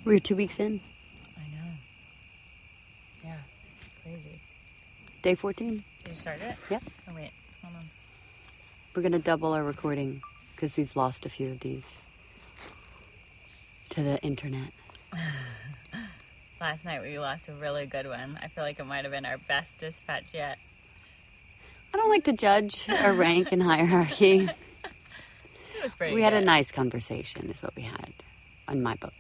We're 2 weeks in. I know. Yeah. Crazy. Day 14. Did you start it? Yep. Oh, wait. Hold on. We're going to double our recording because we've lost a few of these to the internet. Last night we lost a really good one. I feel like it might have been our best dispatch yet. I don't like to judge our rank and hierarchy. It was pretty We good. had a nice conversation is what we had on my books.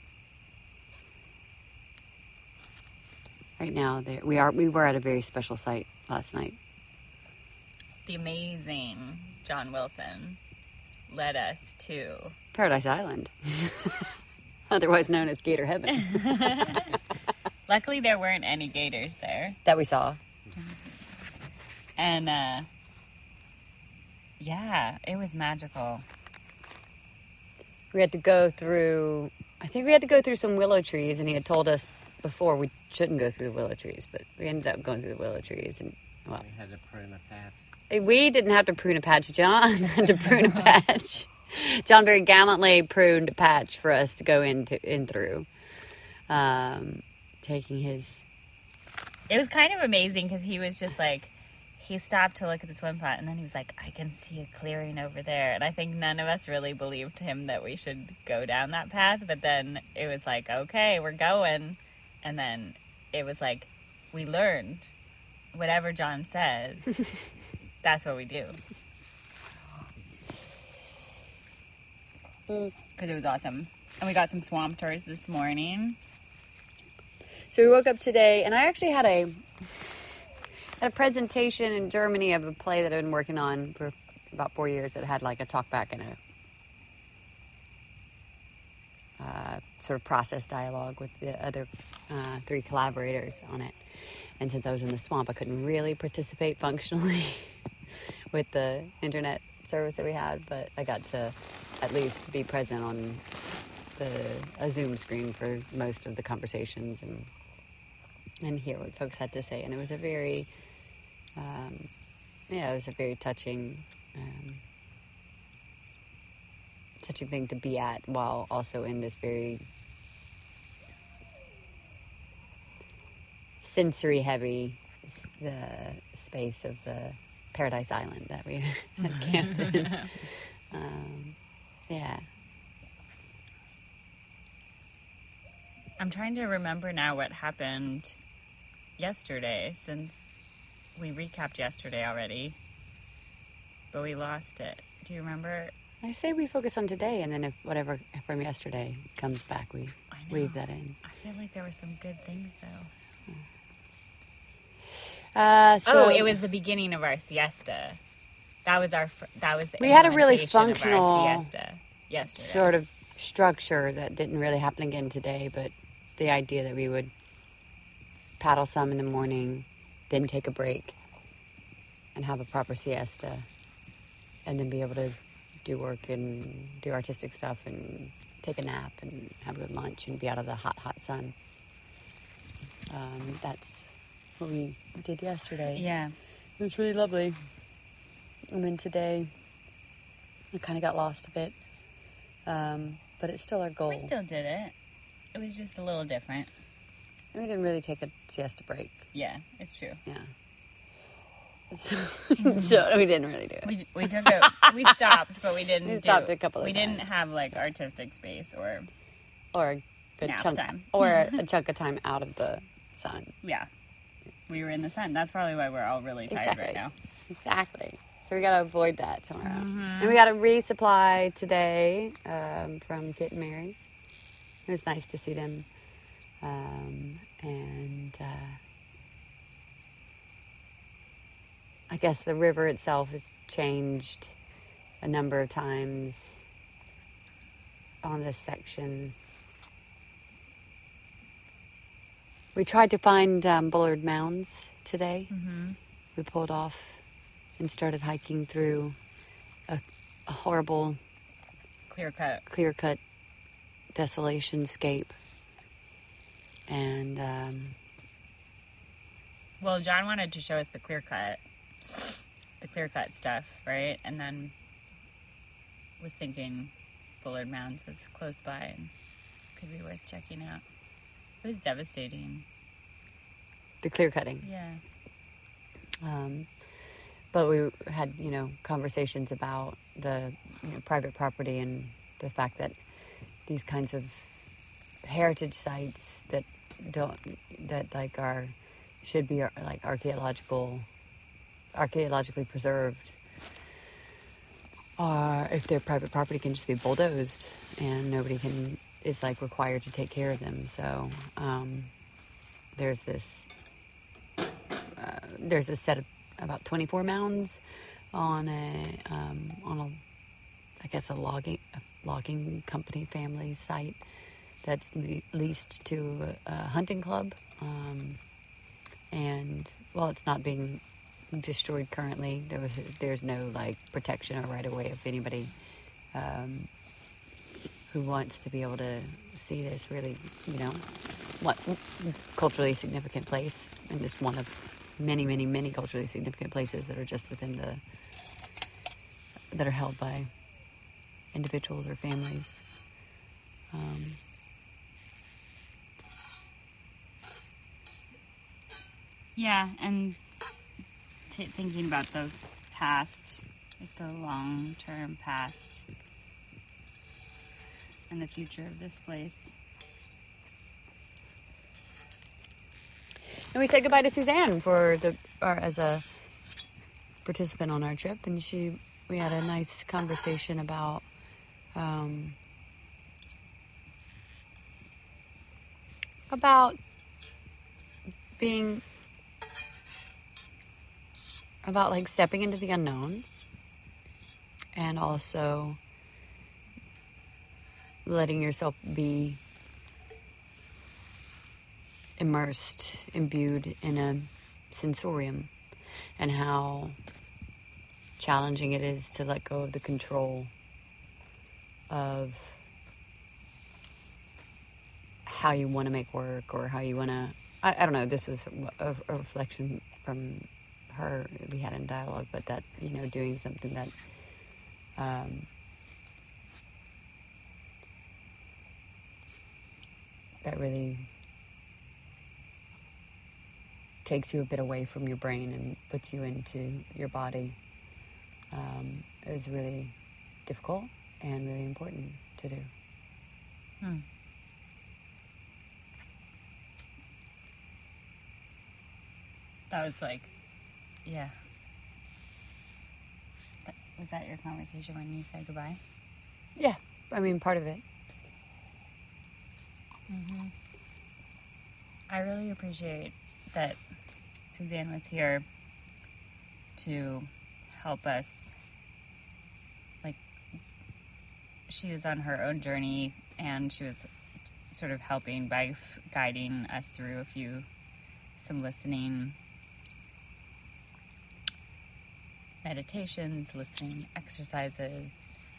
Right now, we were at a very special site last night. The amazing John Wilson led us to... Paradise Island. Otherwise known as Gator Heaven. Luckily, there weren't any gators there. That we saw. And, yeah, it was magical. We had to go through... I think we had to go through some willow trees, and he had told us before we shouldn't go through the willow trees, but we ended up going through the willow trees, and well, We had to prune a path. we didn't have to prune a patch. John had to prune a patch. John very gallantly pruned a patch for us to go in through, taking his. It was kind of amazing because he was just like, he stopped to look at the swim spot, and then he was like, I can see a clearing over there. And I think none of us really believed him that we should go down that path. But then it was like, okay, we're going. And then it was like, we learned whatever John says, that's what we do. Because it was awesome. And we got some swamp tours this morning. So we woke up today, and I actually had a presentation in Germany of a play that I've been working on for about 4 years that had like a talk back and a sort of process dialogue with the other 3 collaborators on it. And since I was in the swamp, I couldn't really participate functionally with the internet service that we had, but I got to at least be present on a Zoom screen for most of the conversations and hear what folks had to say. And it was a very, touching thing to be at, while also in this very sensory heavy space of the Paradise Island that we had camped in. Yeah. I'm trying to remember now what happened yesterday, since we recapped yesterday already, but we lost it. Do you remember? I say we focus on today, and then if whatever from yesterday comes back, we weave that in. I feel like there were some good things, though. It was the beginning of our siesta. That was the we had a really implementation of functional our siesta yesterday. sort of structure that didn't really happen again today, but the idea that we would paddle some in the morning, then take a break and have a proper siesta, and then be able to do work and do artistic stuff and take a nap and have a good lunch and be out of the hot sun. That's what we did yesterday. Yeah. It was really lovely. And then today, I kind of got lost a bit. But it's still our goal. We still did it. It was just a little different. And we didn't really take a siesta break. Yeah, it's true. Yeah. So we didn't really do it. We stopped, but we didn't. We stopped a couple of We times. didn't have like artistic space or Or a good nap chunk time. or a chunk of time out of the sun. yeah. We were in the sun. That's probably why we're all really tired right now. Exactly. So we got to avoid that tomorrow. And we got a resupply today from Kit and Mary. It was nice to see them. I guess the river itself has changed a number of times on this section. We tried to find Bullard Mounds today. Mm-hmm. We pulled off and started hiking through a horrible, clear-cut desolation-scape. And, well, John wanted to show us the clear cut stuff, right? And then was thinking Bullard Mounds was close by, and could be worth checking out. It was devastating. The clear cutting. Yeah. But we had, conversations about the, private property and the fact that these kinds of heritage sites that should be like archaeologically preserved, if their private property can just be bulldozed and nobody is like required to take care of them. So there's a set of about 24 mounds on a logging company family site that's leased to a hunting club. And while it's not being destroyed currently, there's no like protection or right of way if anybody who wants to be able to see this really, what culturally significant place, and just one of many, many, many culturally significant places that are just that are held by individuals or families. Yeah, and thinking about the past, like the long-term past and the future of this place. And we said goodbye to Suzanne as a participant on our trip, and we had a nice conversation about like stepping into the unknown, and also letting yourself be imbued in a sensorium, and how challenging it is to let go of the control of how you want to make work, or how you want to, I don't know, this was a reflection from her we had in dialogue, but that, doing something that that really takes you a bit away from your brain and puts you into your body is really difficult and really important to do. That was like, yeah. Was that your conversation when you said goodbye? Yeah, I mean, part of it. Mm-hmm. I really appreciate that Suzanne was here to help us. Like, she was on her own journey, and she was sort of helping by guiding us through some listening meditations, listening exercises,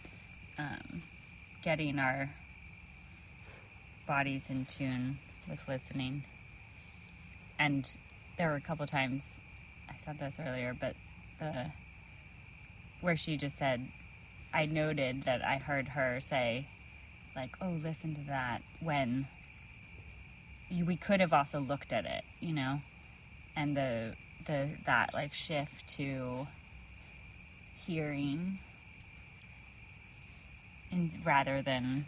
getting our bodies in tune with listening. And there were a couple times, I said this earlier, but where she just said, I noted that I heard her say, like, oh, listen to that, when we could have also looked at it, and that like shift to hearing rather than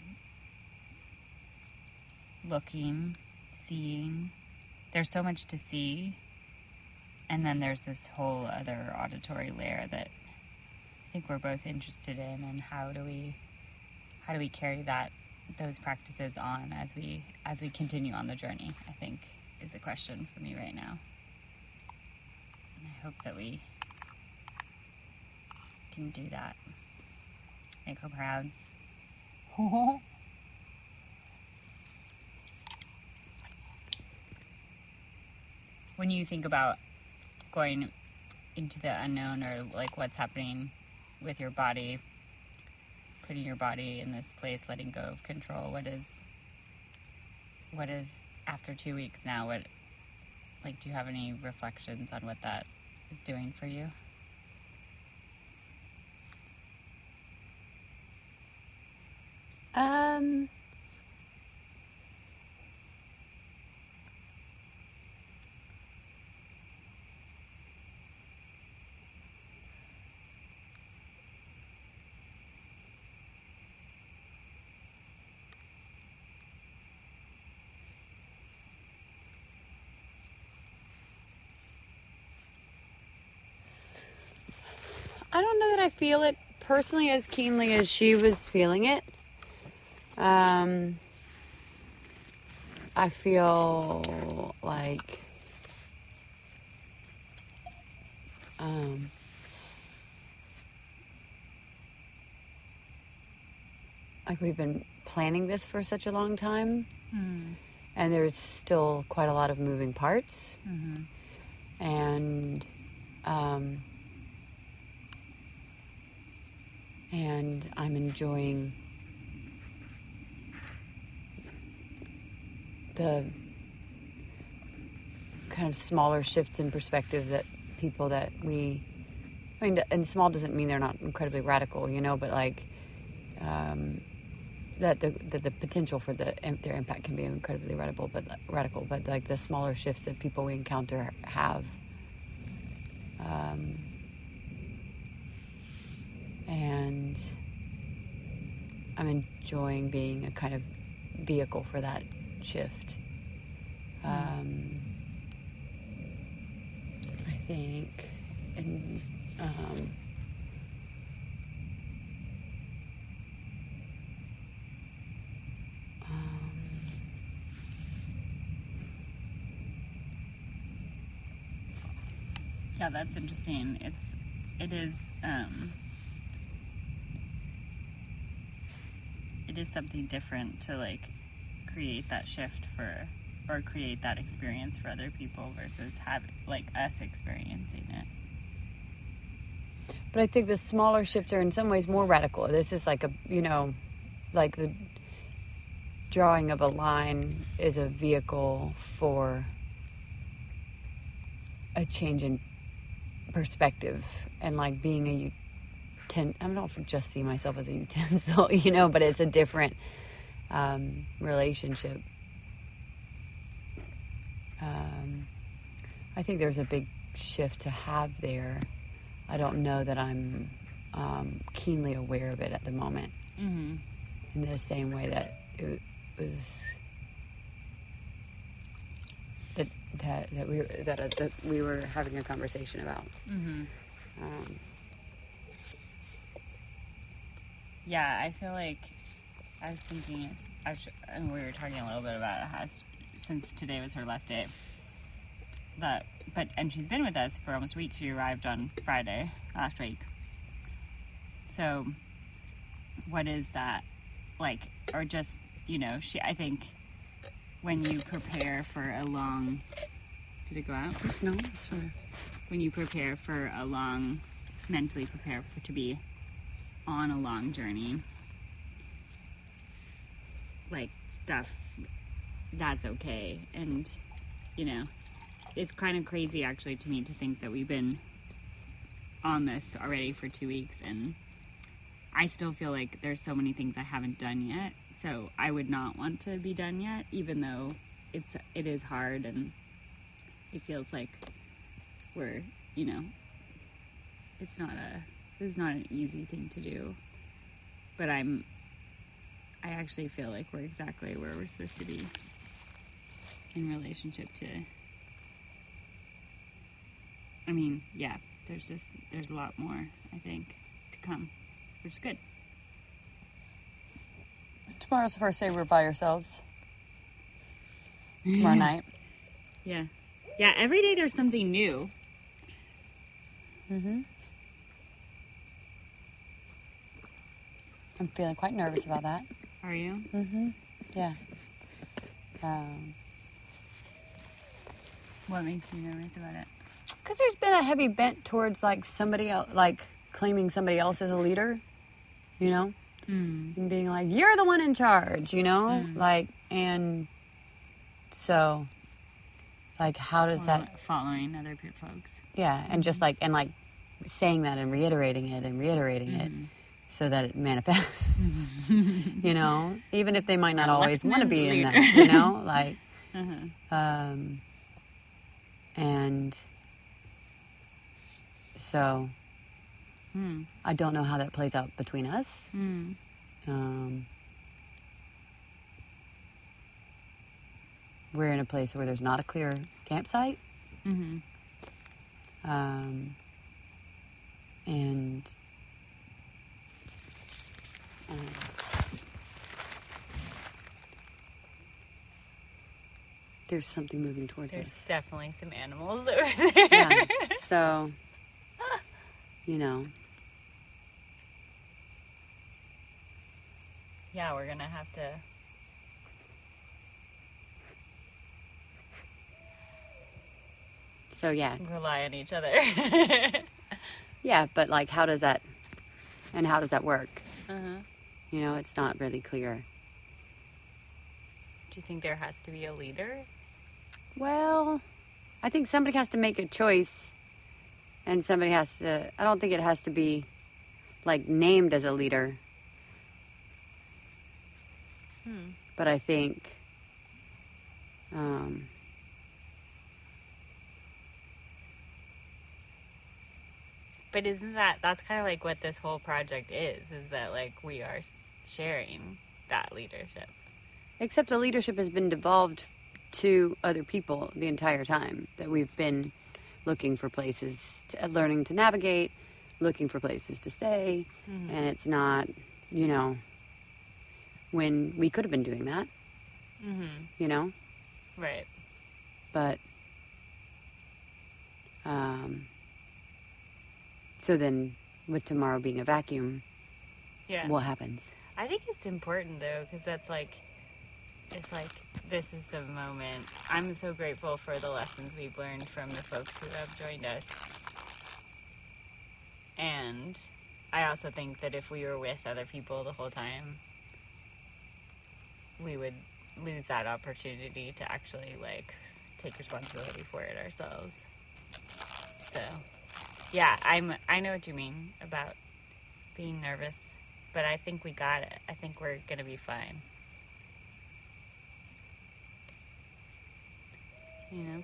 looking, seeing. There's so much to see, and then there's this whole other auditory layer that I think we're both interested in, and how do we carry those practices on as we continue on the journey, I think is a question for me right now. And I hope that we can do that. Make her proud. When you think about going into the unknown, or like what's happening with your body, putting your body in this place, letting go of control, what is after 2 weeks now, do you have any reflections on what that is doing for you? I feel it personally as keenly as she was feeling it. I feel like we've been planning this for such a long time, and there's still quite a lot of moving parts, and I'm enjoying the kind of smaller shifts in perspective that people that and small doesn't mean they're not incredibly radical, but like that the potential for their impact can be incredibly radical, but like the smaller shifts that people we encounter have, and I'm enjoying being a kind of vehicle for that shift. I think, and yeah, that's interesting. It is something different to like create that shift or create that experience for other people versus us experiencing it. But I think the smaller shifts are in some ways more radical. This is like like the drawing of a line is a vehicle for a change in perspective, and like being I don't just see myself as a utensil, but it's a different relationship. I think there's a big shift to have there. I don't know that I'm keenly aware of it at the moment, in the same way that it was that we were having a conversation about. Yeah, I feel like I was thinking, and we were talking a little bit about how since today was her last day, and she's been with us for almost a week. She arrived on Friday last week. So what is that like? Or just, I think when you prepare for a long, did it go out? No, sorry. When you prepare for a long, mentally prepare to be on a long journey, like stuff, that's okay. And, it's kind of crazy actually to me to think that we've been on this already for 2 weeks, and I still feel like there's so many things I haven't done yet. So I would not want to be done yet, even though it is hard and it feels like we're, this is not an easy thing to do. But I actually feel like we're exactly where we're supposed to be in relationship to, there's a lot more, I think, to come, which is good. Tomorrow's the first day we're by ourselves. Tomorrow night. Yeah. Yeah, every day there's something new. I'm feeling quite nervous about that. Are you? Yeah. What makes you nervous about it? Because there's been a heavy bent towards like somebody else, like claiming somebody else as a leader, and being like, you're the one in charge, like, and so, like, how does that following other folks? Yeah, and just like saying that and reiterating it, so that it manifests. Even if they might not always want to be in that, like, and so. I don't know how that plays out between us. We're in a place where there's not a clear campsite. And There's something moving towards There's us. definitely some animals over there. Yeah. So, you know. Yeah, we're gonna have to So, yeah. rely on each other. Yeah, but like, how does that work? Uh-huh. You know, it's not really clear. Do you think there has to be a leader? Well, I think somebody has to make a choice, and somebody has to, I don't think it has to be like named as a leader. But I think But isn't that's kind of like what this whole project is that like we are sharing that leadership. except the leadership has been devolved to other people the entire time that we've been looking for places, learning to navigate, looking for places to stay. And it's not, you know, when we could have been doing that, you know? Right. But, so then with tomorrow being a vacuum, Yeah. what happens? I think it's important though, because that's like, it's like, this is the moment. I'm so grateful for the lessons we've learned from the folks who have joined us. And I also think that if we were with other people the whole time, we would lose that opportunity to actually like take responsibility for it ourselves. So, yeah, I know what you mean about being nervous, but I think we got it. I think we're gonna be fine. You know?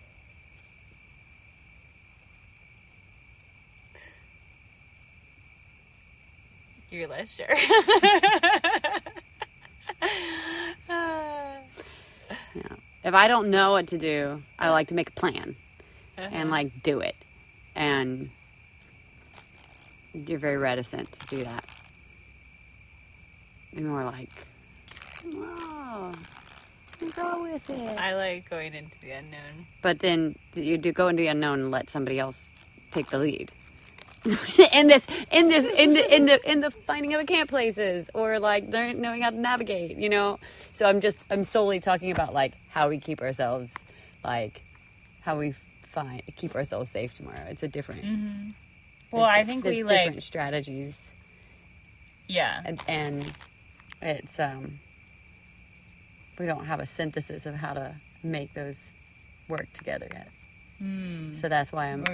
You're less sure. Yeah. If I don't know what to do, I like to make a plan and like do it. And you're very reticent to do that. You're more like, oh, go with it. I like going into the unknown. But then you do go into the unknown and let somebody else take the lead. in the finding of a camp places, or like knowing how to navigate, you know. So I'm solely talking about like how we keep ourselves, like how we keep ourselves safe tomorrow. It's a different. Well, I think we like different strategies. Yeah, and it's we don't have a synthesis of how to make those work together yet. So that's why I'm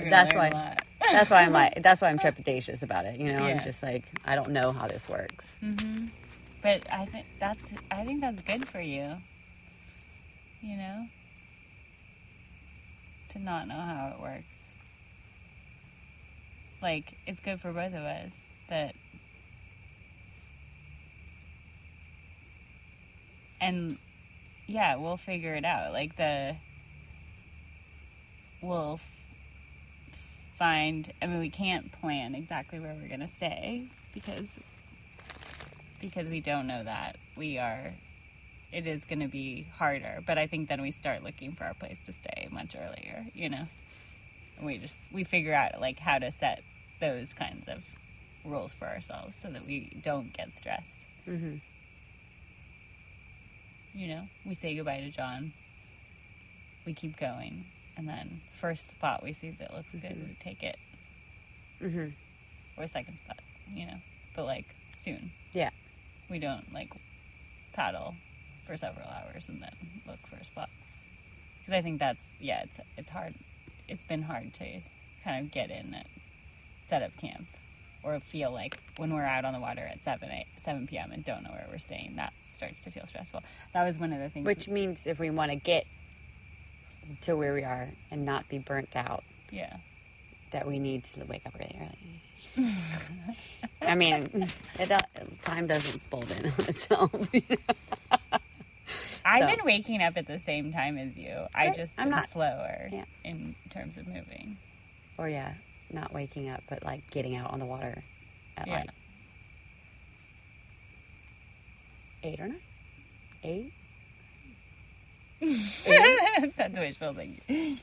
trepidatious about it. You know, Yeah. I'm just like, I don't know how this works. but I think that's good for you. You know, to not know how it works. Like, it's good for both of us that. And yeah, we'll figure it out. Like we'll find. I mean, we can't plan exactly where we're gonna stay because we don't know that. It is gonna be harder. But I think then we start looking for our place to stay much earlier. You know, we figure out like how to set those kinds of rules for ourselves so that we don't get stressed. You know, we say goodbye to John. We keep going. And then first spot we see that looks good, we take it. Or second spot, you know. But, like, soon. Yeah. We don't, like, paddle for several hours and then look for a spot. Because I think it's hard. It's been hard to kind of get in and set up camp. Or feel like when we're out on the water at 7 p.m. and don't know where we're staying, that starts to feel stressful. That was one of the things. Which means if we want to get to where we are and not be burnt out, that we need to wake up really early. I mean, time doesn't fold in on itself. You know? I've been waking up at the same time as you. I just I'm am not slower in terms of moving. Or not waking up, but like getting out on the water at like 8 or 9? 8? That's wishful thinking.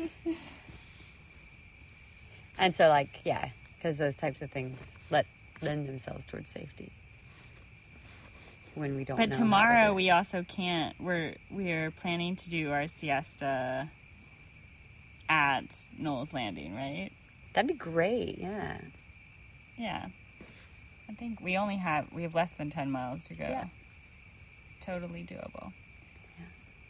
And so, like, yeah, because those types of things lend themselves towards safety when we don't know. But tomorrow we also can't. We're planning to do our siesta at Knowles Landing, right? That'd be great. Yeah. Yeah. I think we have less than 10 miles to go. Yeah. Totally doable. Yeah.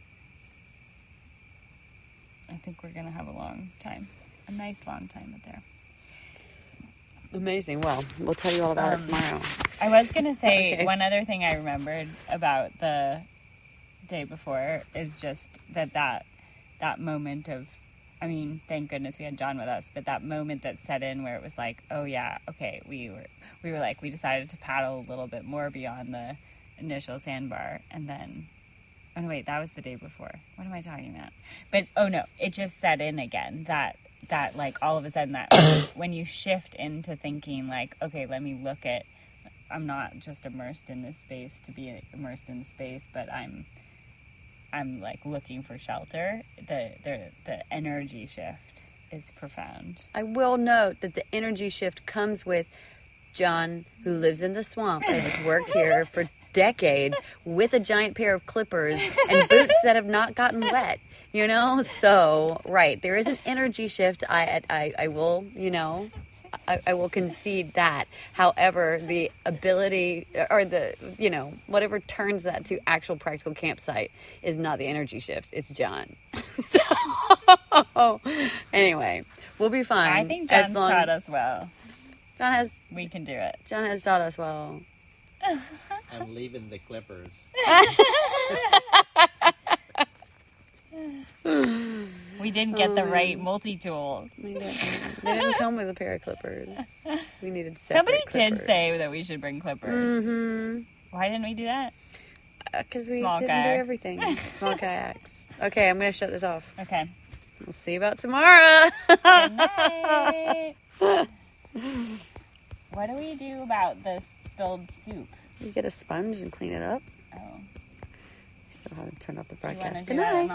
I think we're going to have a long time. A nice long time up there. Amazing. Well, we'll tell you all about it tomorrow. I was going to say Okay. one other thing I remembered about the day before is just that moment of, I mean, thank goodness we had John with us, but that moment that set in where it was like, oh yeah, okay, we decided to paddle a little bit more beyond the initial sandbar, and then, oh no, wait, that was the day before. What am I talking about? But, oh no, it just set in again, that like all of a sudden that when you shift into thinking like, okay, let me look at, I'm not just immersed in this space to be immersed in the space, but I'm like looking for shelter. The energy shift is profound. I will note that the energy shift comes with John, who lives in the swamp and has worked here for decades with a giant pair of clippers and boots that have not gotten wet. You know, so right, there is an energy shift. I will, you know, I will concede that. However, the ability or the, you know, whatever turns that to actual practical campsite is not the energy shift. It's John. So, anyway, we'll be fine. I think John's taught us well. We can do it. John has taught us well. I'm leaving the clippers. We didn't get the right multi-tool. They didn't come with a pair of clippers. We needed separate Somebody clippers. did say that we should bring clippers. Mm-hmm. Why didn't we do that? Because we Small didn't do kayaks. everything. Small kayaks. Okay, I'm going to shut this off. Okay. We'll see you about tomorrow. Good night. What do we do about this spilled soup? You get a sponge and clean it up. Oh. Still haven't turned off the Do you wanna broadcast. do Good that night. on